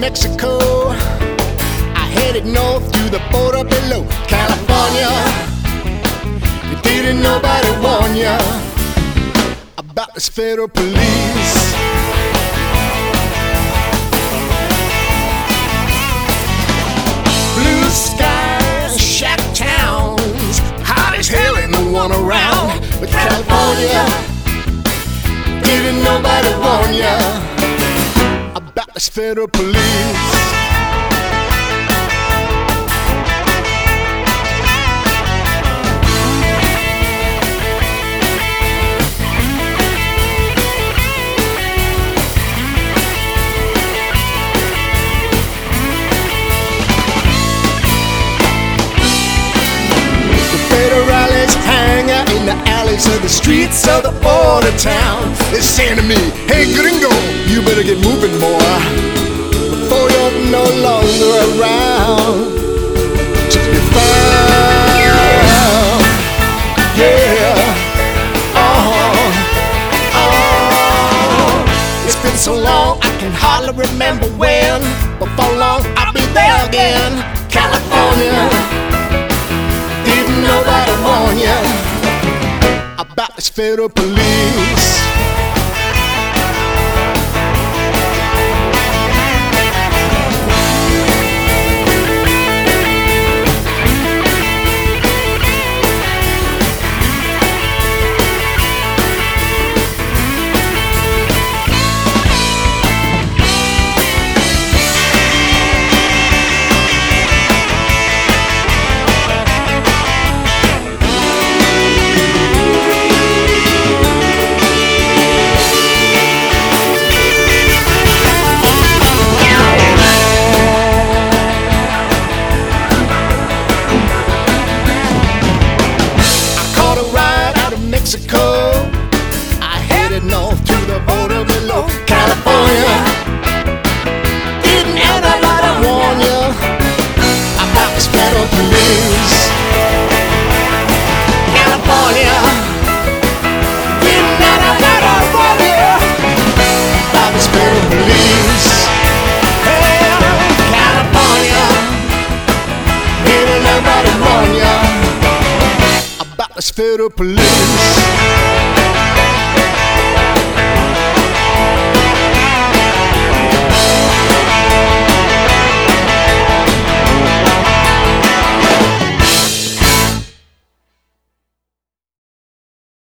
Mexico. I headed north to the border below California. Didn't nobody warn ya about this federal police? Blue skies, shack towns, hot as hell, ain't no one around. But California, didn't nobody warn ya about this federal police? In the alleys of the streets of the border town, they're saying to me, hey gringo, you better get moving, boy, before you're no longer around to be found. Yeah, it's been so long I can hardly remember when. Before long I'll be there again. California, didn't nobody warn ya about this federal police? Mexico, I headed north to the border below California. Didn't anybody warn you about this federal police? California, didn't anybody warn you about this federal police? Hey, California, didn't anybody warn you about this federal police?